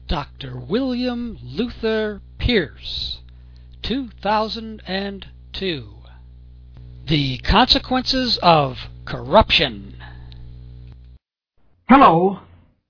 Dr. William Luther Pierce, 2002. The Consequences of Corruption. Hello.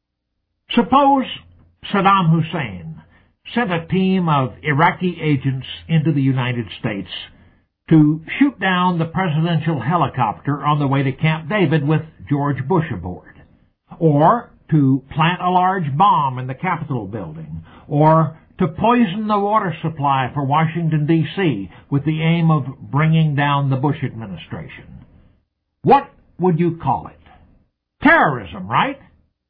Suppose Saddam Hussein sent a team of Iraqi agents into the United States to shoot down the presidential helicopter on the way to Camp David with George Bush aboard, or to plant a large bomb in the Capitol building, or to poison the water supply for Washington, D.C. with the aim of bringing down the Bush administration. What would you call it? Terrorism, right?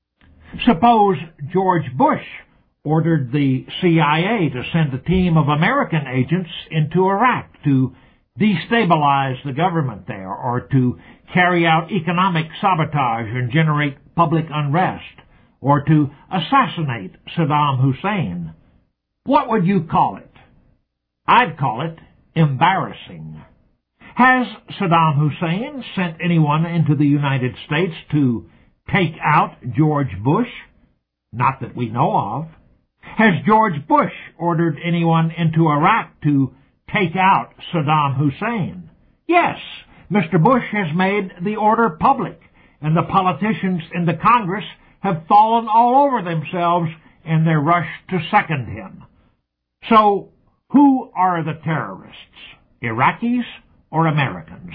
Suppose George Bush ordered the CIA to send a team of American agents into Iraq to destabilize the government there, or to carry out economic sabotage and generate public unrest, or to assassinate Saddam Hussein. What would you call it? I'd call it embarrassing. Has Saddam Hussein sent anyone into the United States to take out George Bush? Not that we know of. Has George Bush ordered anyone into Iraq to take out Saddam Hussein? Yes, Mr. Bush has made the order public, and the politicians in the Congress have fallen all over themselves in their rush to second him. So, who are the terrorists? Iraqis or Americans?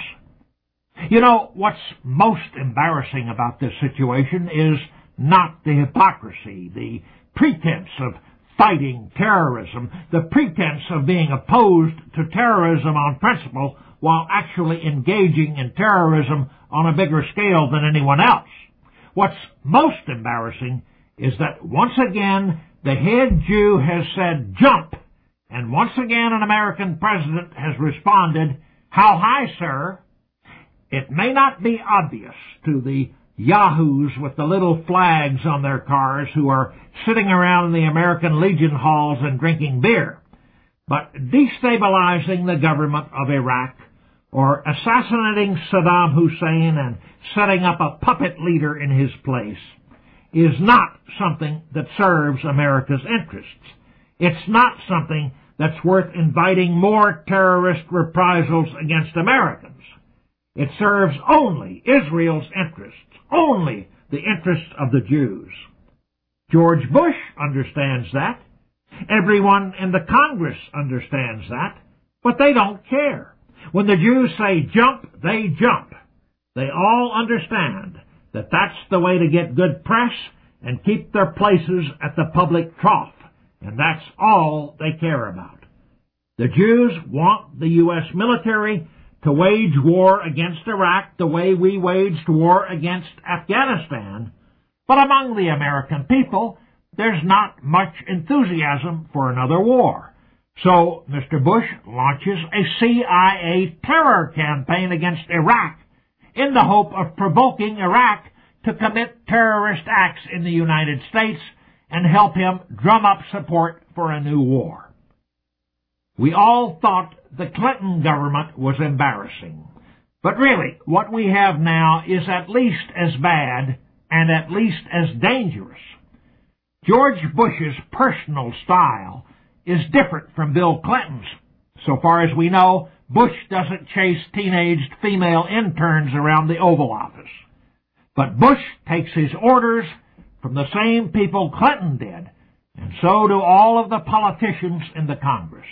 You know, what's most embarrassing about this situation is not the hypocrisy, the pretense of fighting terrorism, the pretense of being opposed to terrorism on principle while actually engaging in terrorism on a bigger scale than anyone else. What's most embarrassing is that once again the head Jew has said jump, and once again an American president has responded, how high, sir? It may not be obvious to the yahoos with the little flags on their cars who are sitting around in the American Legion halls and drinking beer, but destabilizing the government of Iraq, or assassinating Saddam Hussein and setting up a puppet leader in his place, is not something that serves America's interests. It's not something that's worth inviting more terrorist reprisals against Americans. It serves only Israel's interests, only the interests of the Jews. George Bush understands that. Everyone in the Congress understands that, but they don't care. When the Jews say jump, they jump. They all understand that that's the way to get good press and keep their places at the public trough, and that's all they care about. The Jews want the U.S. military to wage war against Iraq the way we waged war against Afghanistan, but among the American people, there's not much enthusiasm for another war. So Mr. Bush launches a CIA terror campaign against Iraq in the hope of provoking Iraq to commit terrorist acts in the United States and help him drum up support for a new war. We all thought the Clinton government was embarrassing, but really what we have now is at least as bad and at least as dangerous. George Bush's personal style is different from Bill Clinton's. So far as we know, Bush doesn't chase teenaged female interns around the Oval Office. But Bush takes his orders from the same people Clinton did, and so do all of the politicians in the Congress.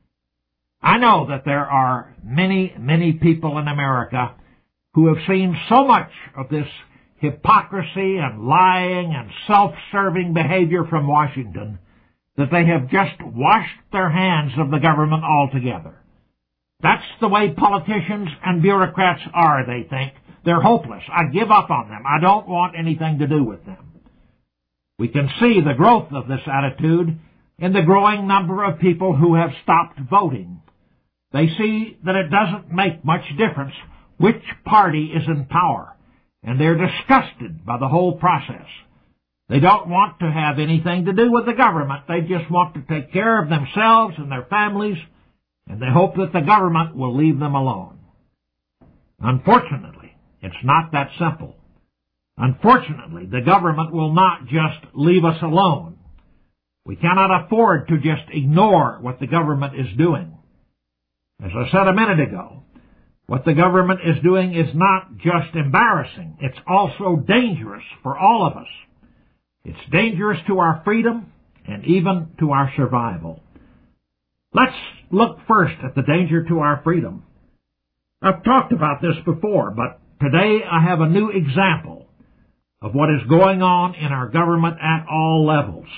I know that there are many, many people in America who have seen so much of this hypocrisy and lying and self-serving behavior from Washington that they have just washed their hands of the government altogether. That's the way politicians and bureaucrats are, they think. They're hopeless. I give up on them. I don't want anything to do with them. We can see the growth of this attitude in the growing number of people who have stopped voting. They see that it doesn't make much difference which party is in power, and they're disgusted by the whole process. They don't want to have anything to do with the government. They just want to take care of themselves and their families, and they hope that the government will leave them alone. Unfortunately, it's not that simple. Unfortunately, the government will not just leave us alone. We cannot afford to just ignore what the government is doing. As I said a minute ago, what the government is doing is not just embarrassing, it's also dangerous for all of us. It's dangerous to our freedom and even to our survival. Let's look first at the danger to our freedom. I've talked about this before, but today I have a new example of what is going on in our government at all levels.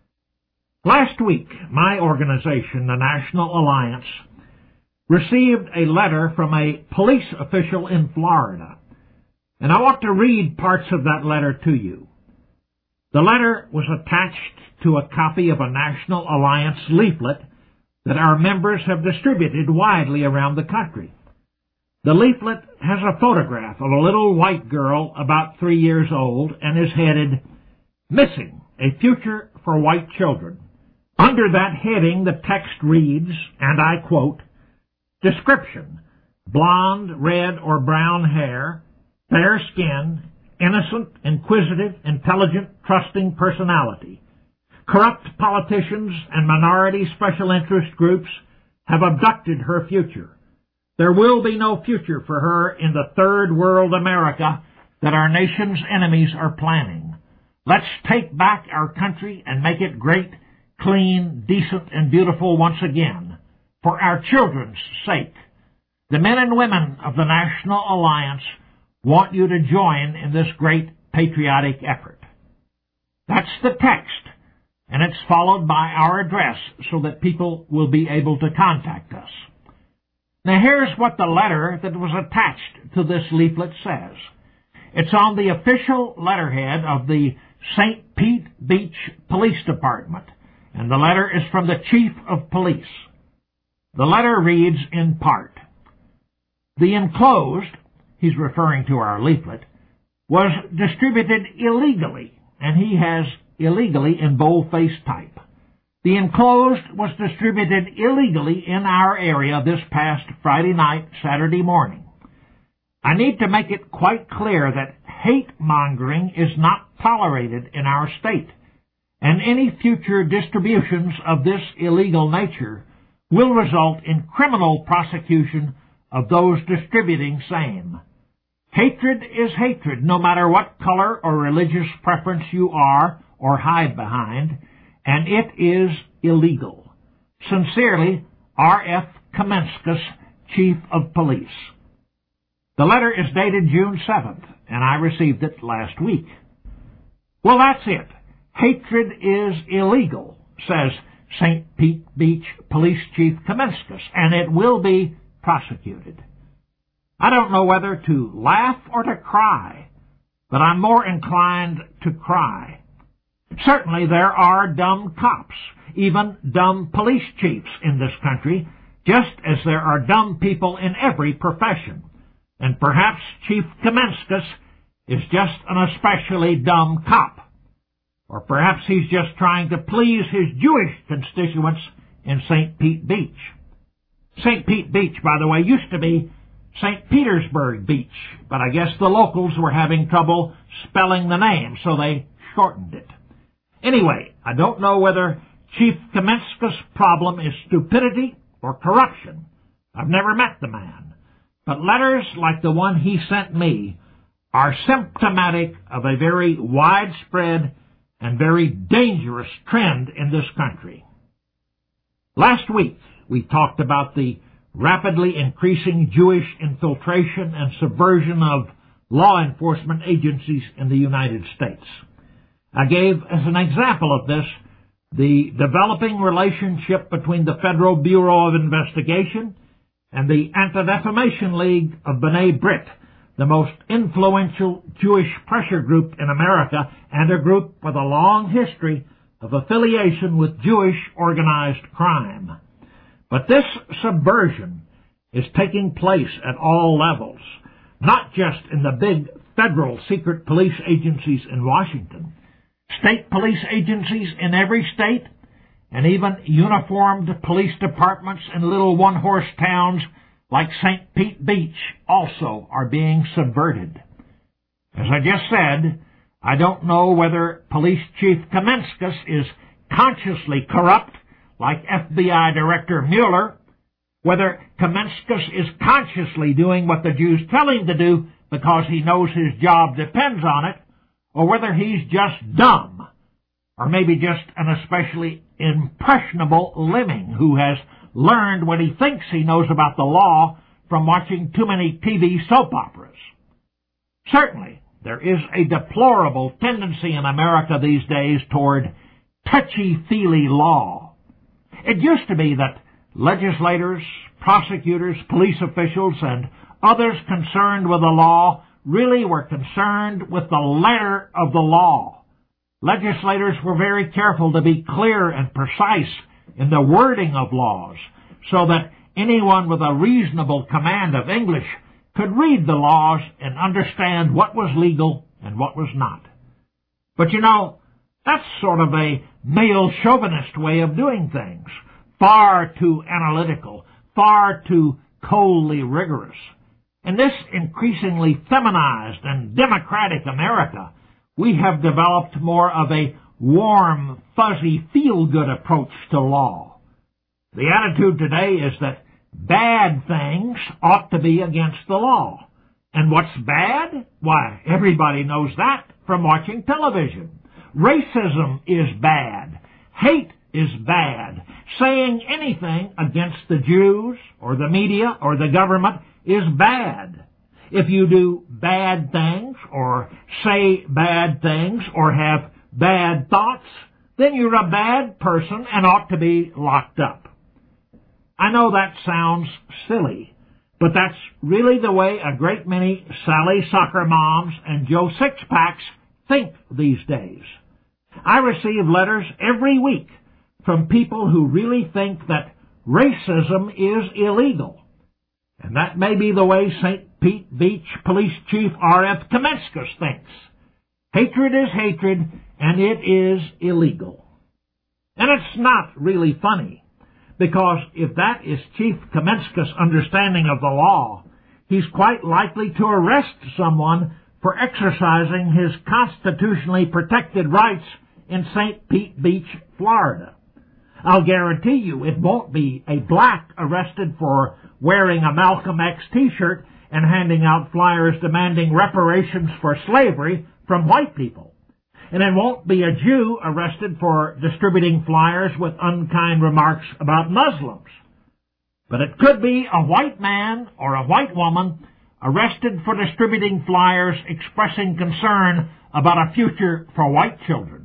Last week, my organization, the National Alliance, received a letter from a police official in Florida, and I want to read parts of that letter to you. The letter was attached to a copy of a National Alliance leaflet that our members have distributed widely around the country. The leaflet has a photograph of a little white girl about 3 years old and is headed, "Missing, a Future for White Children." Under that heading, the text reads, and I quote, "Description: blonde, red, or brown hair, fair skin, innocent, inquisitive, intelligent, trusting personality. Corrupt politicians and minority special interest groups have abducted her future. There will be no future for her in the third world America that our nation's enemies are planning. Let's take back our country and make it great, clean, decent, and beautiful once again, for our children's sake. The men and women of the National Alliance want you to join in this great patriotic effort." That's the text, and it's followed by our address so that people will be able to contact us. Now here's what the letter that was attached to this leaflet says. It's on the official letterhead of the St. Pete Beach Police Department, and the letter is from the Chief of Police. The letter reads in part, "The enclosed," he's referring to our leaflet, "was distributed illegally," and he has illegally in boldface type. "The enclosed was distributed illegally in our area this past Friday night, Saturday morning. I need to make it quite clear that hate-mongering is not tolerated in our state, and any future distributions of this illegal nature will result in criminal prosecution of those distributing same. Hatred is hatred, no matter what color or religious preference you are or hide behind, and it is illegal. Sincerely, R.F. Kamenskas, Chief of Police." The letter is dated June 7th, and I received it last week. Well, that's it. Hatred is illegal, says St. Pete Beach Police Chief Kamenskas, and it will be prosecuted. I don't know whether to laugh or to cry, but I'm more inclined to cry. Certainly there are dumb cops, even dumb police chiefs in this country, just as there are dumb people in every profession. And perhaps Chief Kamenskas is just an especially dumb cop. Or perhaps he's just trying to please his Jewish constituents in St. Pete Beach. St. Pete Beach, by the way, used to be St. Petersburg Beach, but I guess the locals were having trouble spelling the name, so they shortened it. Anyway, I don't know whether Chief Kamenskas' problem is stupidity or corruption. I've never met the man. But letters like the one he sent me are symptomatic of a very widespread and very dangerous trend in this country. Last week, we talked about the rapidly increasing Jewish infiltration and subversion of law enforcement agencies in the United States. I gave as an example of this the developing relationship between the Federal Bureau of Investigation and the Anti-Defamation League of B'nai B'rith, the most influential Jewish pressure group in America and a group with a long history of affiliation with Jewish organized crime. But this subversion is taking place at all levels, not just in the big federal secret police agencies in Washington, state police agencies in every state, and even uniformed police departments in little one-horse towns like St. Pete Beach also are being subverted. As I just said, I don't know whether Police Chief Kamenskas is consciously corrupt, like FBI Director Mueller, whether Kamenskis is consciously doing what the Jews tell him to do because he knows his job depends on it, or whether he's just dumb, or maybe just an especially impressionable lemming who has learned what he thinks he knows about the law from watching too many TV soap operas. Certainly, there is a deplorable tendency in America these days toward touchy-feely law. It used to be that legislators, prosecutors, police officials, and others concerned with the law really were concerned with the letter of the law. Legislators were very careful to be clear and precise in the wording of laws so that anyone with a reasonable command of English could read the laws and understand what was legal and what was not. But you know, that's sort of a male chauvinist way of doing things, far too analytical, far too coldly rigorous. In this increasingly feminized and democratic America, we have developed more of a warm, fuzzy, feel-good approach to law. The attitude today is that bad things ought to be against the law. And what's bad? Why, everybody knows that from watching television. Racism is bad. Hate is bad. Saying anything against the Jews or the media or the government is bad. If you do bad things or say bad things or have bad thoughts, then you're a bad person and ought to be locked up. I know that sounds silly, but that's really the way a great many Sally Soccer Moms and Joe Sixpacks think these days. I receive letters every week from people who really think that racism is illegal. And that may be the way St. Pete Beach Police Chief R.F. Kamenskis thinks. Hatred is hatred, and it is illegal. And it's not really funny, because if that is Chief Kamenskis' understanding of the law, he's quite likely to arrest someone for exercising his constitutionally protected rights in St. Pete Beach, Florida. I'll guarantee you it won't be a black arrested for wearing a Malcolm X t-shirt and handing out flyers demanding reparations for slavery from white people. And it won't be a Jew arrested for distributing flyers with unkind remarks about Muslims. But it could be a white man or a white woman arrested for distributing flyers expressing concern about a future for white children.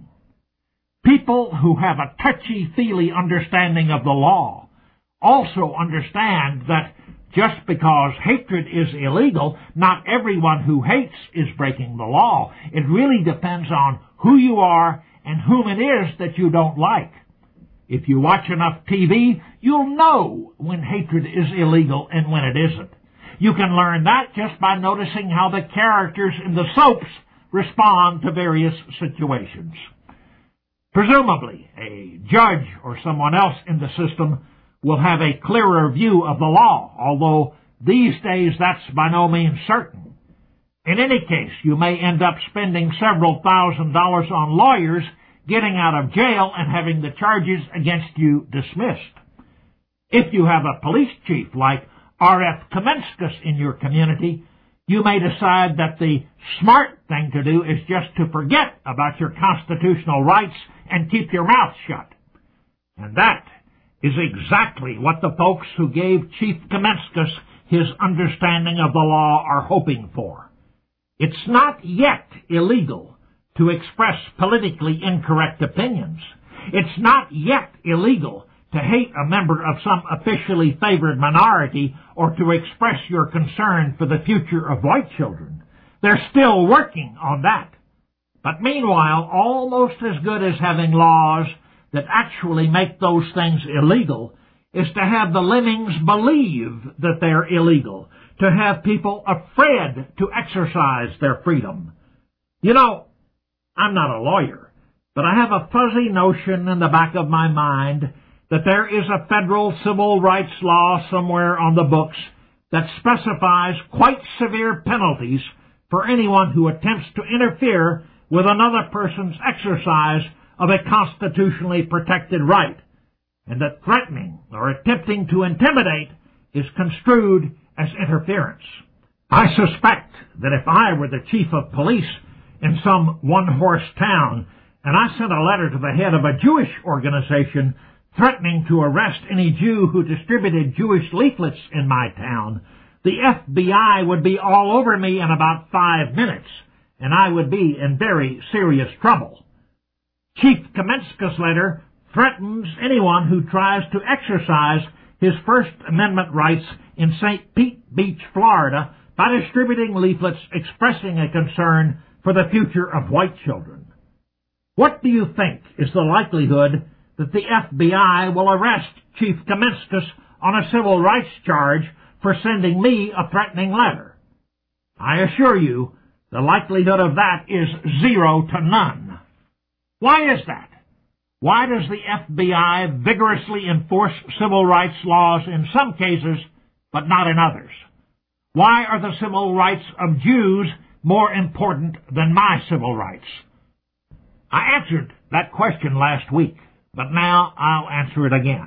People who have a touchy-feely understanding of the law also understand that just because hatred is illegal, not everyone who hates is breaking the law. It really depends on who you are and whom it is that you don't like. If you watch enough TV, you'll know when hatred is illegal and when it isn't. You can learn that just by noticing how the characters in the soaps respond to various situations. Presumably, a judge or someone else in the system will have a clearer view of the law, although these days that's by no means certain. In any case, you may end up spending several $1,000s on lawyers, getting out of jail, and having the charges against you dismissed. If you have a police chief like R.F. Kamenskis in your community, you may decide that the smart thing to do is just to forget about your constitutional rights and keep your mouth shut. And that is exactly what the folks who gave Chief Kamenskis his understanding of the law are hoping for. It's not yet illegal to express politically incorrect opinions. It's not yet illegal to hate a member of some officially favored minority or to express your concern for the future of white children. They're still working on that. But meanwhile, almost as good as having laws that actually make those things illegal is to have the lemmings believe that they're illegal, to have people afraid to exercise their freedom. You know, I'm not a lawyer, but I have a fuzzy notion in the back of my mind that there is a federal civil rights law somewhere on the books that specifies quite severe penalties for anyone who attempts to interfere with another person's exercise of a constitutionally protected right, and that threatening or attempting to intimidate is construed as interference. I suspect that if I were the chief of police in some one-horse town and I sent a letter to the head of a Jewish organization threatening to arrest any Jew who distributed Jewish leaflets in my town, the FBI would be all over me in about 5 minutes, and I would be in very serious trouble. Chief Kamenska's letter threatens anyone who tries to exercise his First Amendment rights in St. Pete Beach, Florida, by distributing leaflets expressing a concern for the future of white children. What do you think is the likelihood that the FBI will arrest Chief Kamenskis on a civil rights charge for sending me a threatening letter? I assure you, the likelihood of that is 0 to none. Why is that? Why does the FBI vigorously enforce civil rights laws in some cases, but not in others? Why are the civil rights of Jews more important than my civil rights? I answered that question last week, but now I'll answer it again.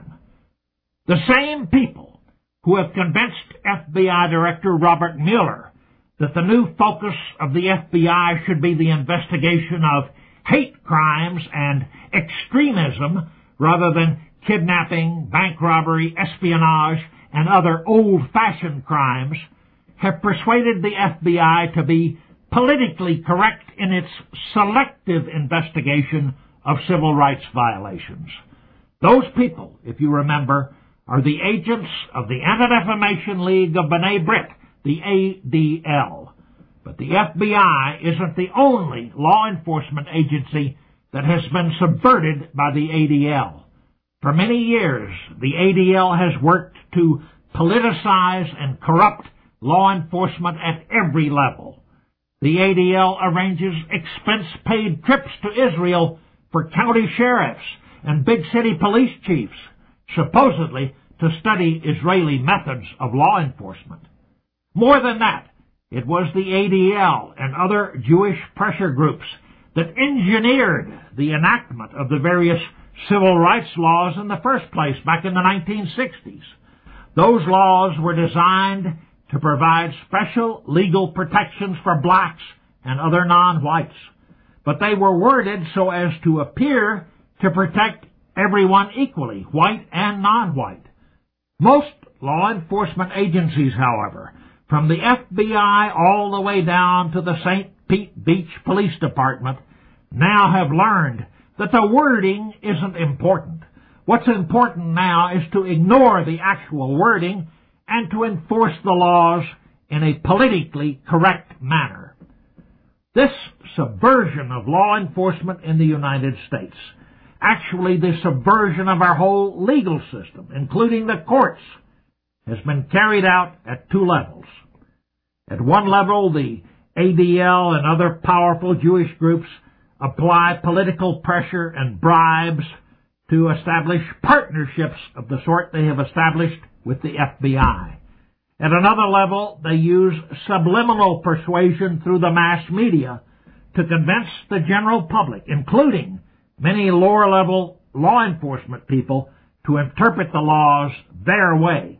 The same people who have convinced FBI Director Robert Mueller that the new focus of the FBI should be the investigation of hate crimes and extremism rather than kidnapping, bank robbery, espionage, and other old-fashioned crimes, have persuaded the FBI to be politically correct in its selective investigation of civil rights violations. Those people, if you remember, are the agents of the Anti-Defamation League of B'nai B'rith, the ADL. But the FBI isn't the only law enforcement agency that has been subverted by the ADL. For many years, the ADL has worked to politicize and corrupt law enforcement at every level. The ADL arranges expense-paid trips to Israel for county sheriffs and big city police chiefs, supposedly to study Israeli methods of law enforcement. More than that, it was the ADL and other Jewish pressure groups that engineered the enactment of the various civil rights laws in the first place back in the 1960s. Those laws were designed to provide special legal protections for blacks and other non-whites, but they were worded so as to appear to protect everyone equally, white and non-white. Most law enforcement agencies, however, from the FBI all the way down to the St. Pete Beach Police Department, now have learned that the wording isn't important. What's important now is to ignore the actual wording and to enforce the laws in a politically correct manner. This subversion of law enforcement in the United States, actually the subversion of our whole legal system, including the courts, has been carried out at two levels. At one level, the ADL and other powerful Jewish groups apply political pressure and bribes to establish partnerships of the sort they have established with the FBI. At another level, they use subliminal persuasion through the mass media to convince the general public, including many lower-level law enforcement people, to interpret the laws their way.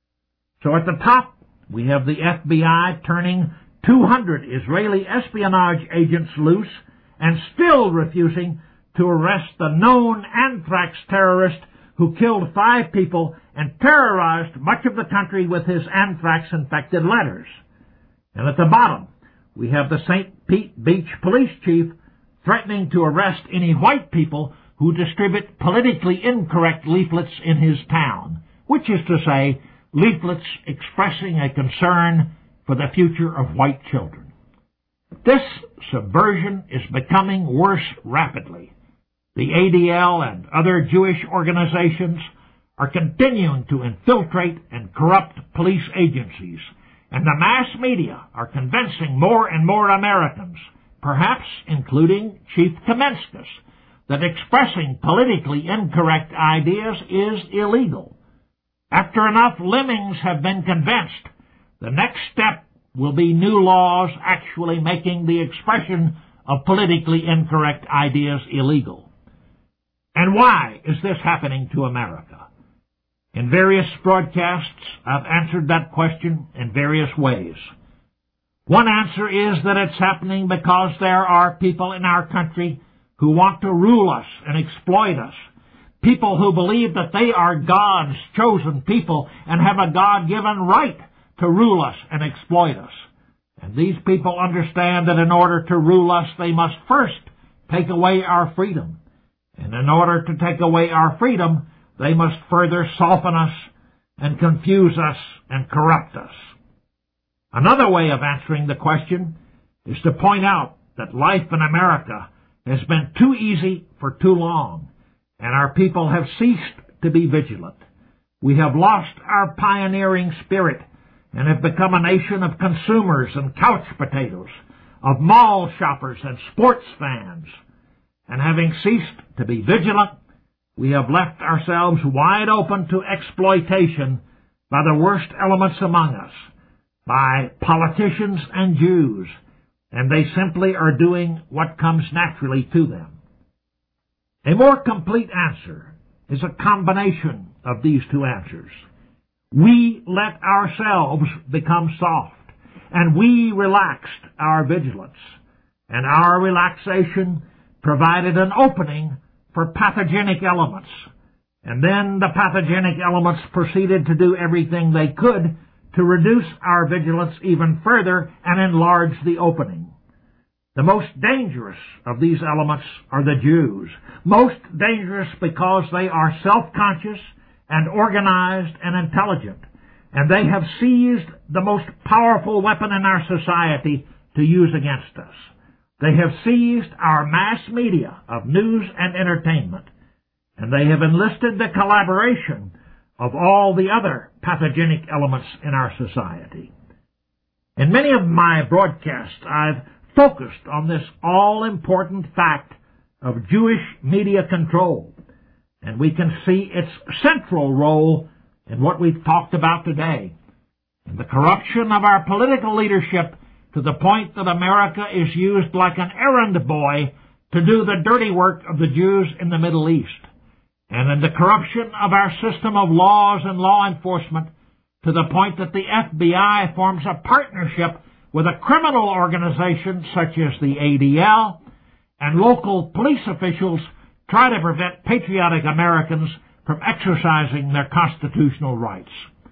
So at the top, we have the FBI turning 200 Israeli espionage agents loose and still refusing to arrest the known anthrax terrorist who killed 5 people and terrorized much of the country with his anthrax-infected letters. And at the bottom, we have the St. Pete Beach police chief threatening to arrest any white people who distribute politically incorrect leaflets in his town, which is to say, leaflets expressing a concern for the future of white children. This subversion is becoming worse rapidly. The ADL and other Jewish organizations are continuing to infiltrate and corrupt police agencies, and the mass media are convincing more and more Americans, perhaps including Chief Kamenskis, that expressing politically incorrect ideas is illegal. After enough lemmings have been convinced, the next step will be new laws actually making the expression of politically incorrect ideas illegal. And why is this happening to America? In various broadcasts, I've answered that question in various ways. One answer is that it's happening because there are people in our country who want to rule us and exploit us. People who believe that they are God's chosen people and have a God-given right to rule us and exploit us. And these people understand that in order to rule us, they must first take away our freedom. And in order to take away our freedom, they must further soften us and confuse us and corrupt us. Another way of answering the question is to point out that life in America has been too easy for too long, and our people have ceased to be vigilant. We have lost our pioneering spirit and have become a nation of consumers and couch potatoes, of mall shoppers and sports fans. And having ceased to be vigilant, we have left ourselves wide open to exploitation by the worst elements among us, by politicians and Jews, and they simply are doing what comes naturally to them. A more complete answer is a combination of these two answers. We let ourselves become soft, and we relaxed our vigilance, and our relaxation provided an opening for pathogenic elements, and then the pathogenic elements proceeded to do everything they could to reduce our vigilance even further and enlarge the opening. The most dangerous of these elements are the Jews, most dangerous because they are self-conscious and organized and intelligent, and they have seized the most powerful weapon in our society to use against us. They have seized our mass media of news and entertainment, and they have enlisted the collaboration of all the other pathogenic elements in our society. In many of my broadcasts, I've focused on this all-important fact of Jewish media control, and we can see its central role in what we've talked about today, in the corruption of our political leadership to the point that America is used like an errand boy to do the dirty work of the Jews in the Middle East, and in the corruption of our system of laws and law enforcement to the point that the FBI forms a partnership with a criminal organization such as the ADL, and local police officials try to prevent patriotic Americans from exercising their constitutional rights.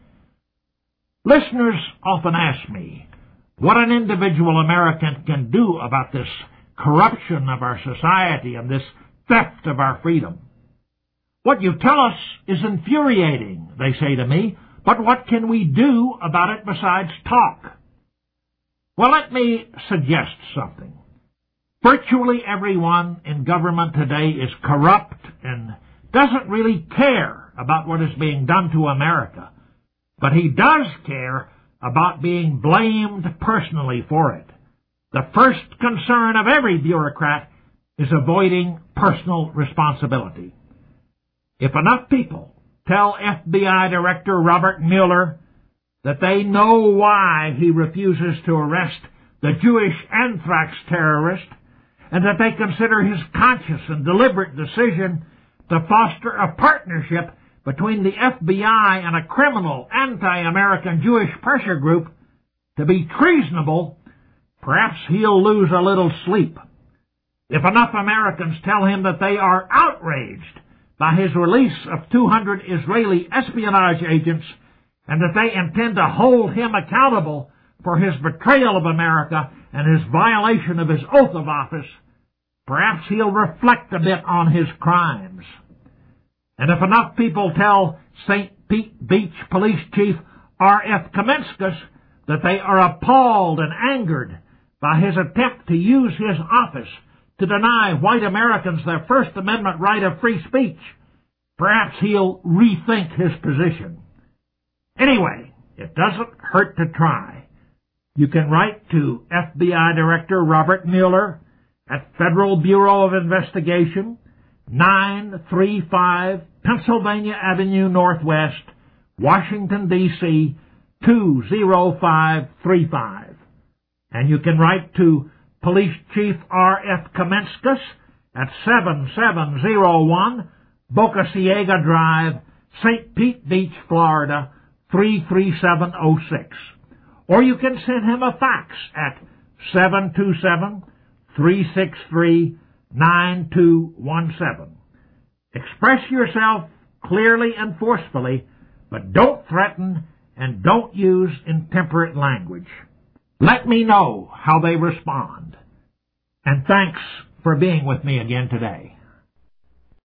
Listeners often ask me what an individual American can do about this corruption of our society and this theft of our freedom. What you tell us is infuriating, they say to me, but what can we do about it besides talk? Well, let me suggest something. Virtually everyone in government today is corrupt and doesn't really care about what is being done to America, but he does care about being blamed personally for it. The first concern of every bureaucrat is avoiding personal responsibility. If enough people tell FBI Director Robert Mueller that they know why he refuses to arrest the Jewish anthrax terrorist, and that they consider his conscious and deliberate decision to foster a partnership between the FBI and a criminal anti-American Jewish pressure group to be treasonable, perhaps he'll lose a little sleep. If enough Americans tell him that they are outraged by his release of 200 Israeli espionage agents and that they intend to hold him accountable for his betrayal of America and his violation of his oath of office, perhaps he'll reflect a bit on his crimes. And if enough people tell St. Pete Beach Police Chief R.F. Kaminskas that they are appalled and angered by his attempt to use his office to deny white Americans their First Amendment right of free speech, perhaps he'll rethink his position. Anyway, it doesn't hurt to try. You can write to FBI Director Robert Mueller at Federal Bureau of Investigation, 935 Pennsylvania Avenue Northwest, Washington, D.C., 20535. And you can write to Police Chief R.F. Kaminskas at 7701 Boca Ciega Drive, St. Pete Beach, Florida, 33706. Or you can send him a fax at 727-363-9217. Express yourself clearly and forcefully, but don't threaten and don't use intemperate language. Let me know how they respond. And thanks for being with me again today.